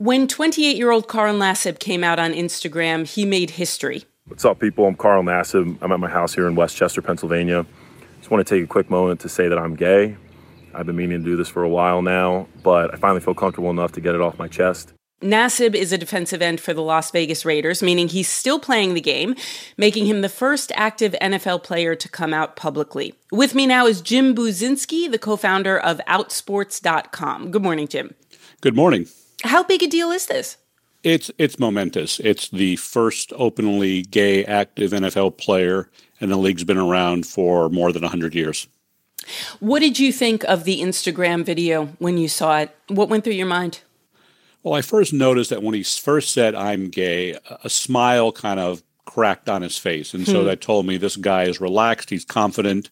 When 28-year-old Carl Nassib came out on Instagram, he made history. What's up, people? I'm Carl Nassib. I'm at my house here in Westchester, Pennsylvania. Just want to take a quick moment to say that I'm gay. I've been meaning to do this for a while now, but I finally feel comfortable enough to get it off my chest. Nassib is a defensive end for the Las Vegas Raiders, meaning he's still playing the game, making him the first active NFL player to come out publicly. With me now is Jim Buzinski, the co-founder of Outsports.com. Good morning, Jim. Good morning. How big a deal is this? It's momentous. It's the first openly gay active NFL player, and the league's been around for more than 100 years. What did you think of the Instagram video when you saw it? What went through your mind? Well, I first noticed that when he first said, "I'm gay," a smile kind of cracked on his face. And so that told me this guy is relaxed. He's confident.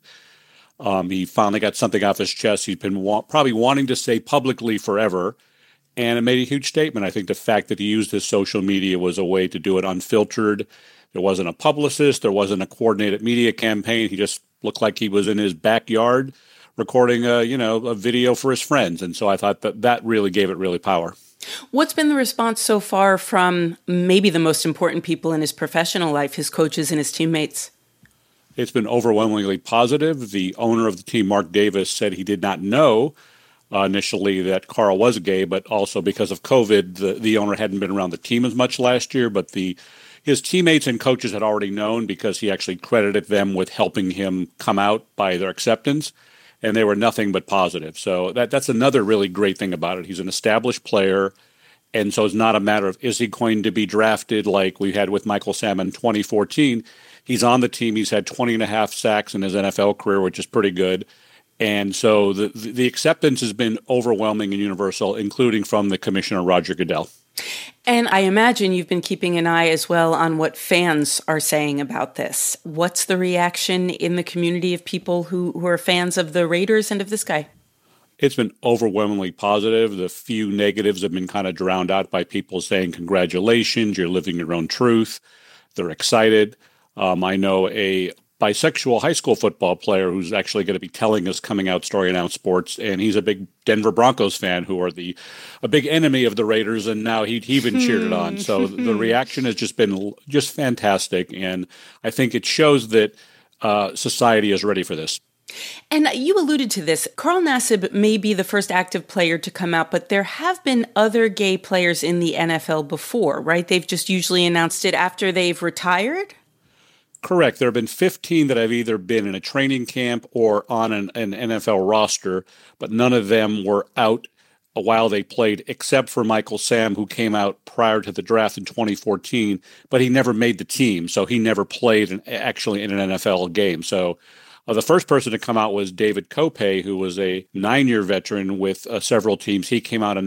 He finally got something off his chest he's been probably wanting to say publicly forever. And it made a huge statement. I think the fact that he used his social media was a way to do it unfiltered. There wasn't a publicist. There wasn't a coordinated media campaign. He just looked like he was in his backyard recording a video for his friends. And so I thought that really gave it really power. What's been the response so far from maybe the most important people in his professional life, his coaches and his teammates? It's been overwhelmingly positive. The owner of the team, Mark Davis, said he did not know initially that Carl was gay, but also because of COVID, the owner hadn't been around the team as much last year, but his teammates and coaches had already known because he actually credited them with helping him come out by their acceptance. And they were nothing but positive. So that's another really great thing about it. He's an established player, and so it's not a matter of is he going to be drafted like we had with Michael Sam in 2014. He's on the team. He's had 20 and a half sacks in his NFL career, which is pretty good. And so the acceptance has been overwhelming and universal, including from the commissioner, Roger Goodell. And I imagine you've been keeping an eye as well on what fans are saying about this. What's the reaction in the community of people who are fans of the Raiders and of this guy? It's been overwhelmingly positive. The few negatives have been kind of drowned out by people saying, congratulations, you're living your own truth. They're excited. I know a bisexual high school football player who's actually going to be telling his coming out story on Outsports, and he's a big Denver Broncos fan who are a big enemy of the Raiders, and now he even cheered it on. So the reaction has just been just fantastic, and I think it shows that society is ready for this. And you alluded to this. Carl Nassib may be the first active player to come out, but there have been other gay players in the NFL before, right? They've just usually announced it after they've retired? Correct. There have been 15 that have either been in a training camp or on an NFL roster, but none of them were out while they played, except for Michael Sam, who came out prior to the draft in 2014, but he never made the team, so he never played actually in an NFL game. So the first person to come out was David Kopay, who was a 9-year veteran with several teams. He came out in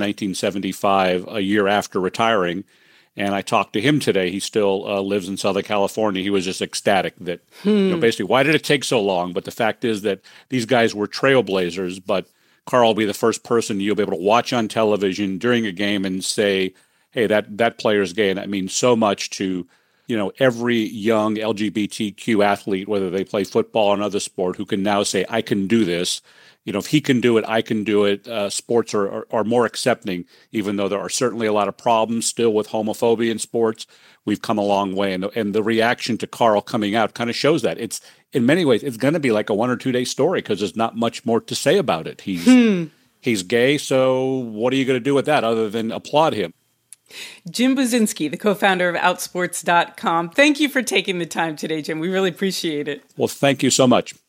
1975, a year after retiring. And I talked to him today. He still lives in Southern California. He was just ecstatic that, basically, why did it take so long? But the fact is that these guys were trailblazers, but Carl will be the first person you'll be able to watch on television during a game and say, hey, that player's gay. And that means so much to, every young LGBTQ athlete, whether they play football or another sport, who can now say, I can do this. If he can do it, I can do it. Sports are more accepting, even though there are certainly a lot of problems still with homophobia in sports. We've come a long way. And the reaction to Carl coming out kind of shows that. It's, in many ways, it's going to be like a 1 or 2 day story because there's not much more to say about it. He's gay, so what are you going to do with that other than applaud him? Jim Buzinski, the co-founder of Outsports.com. Thank you for taking the time today, Jim. We really appreciate it. Well, thank you so much.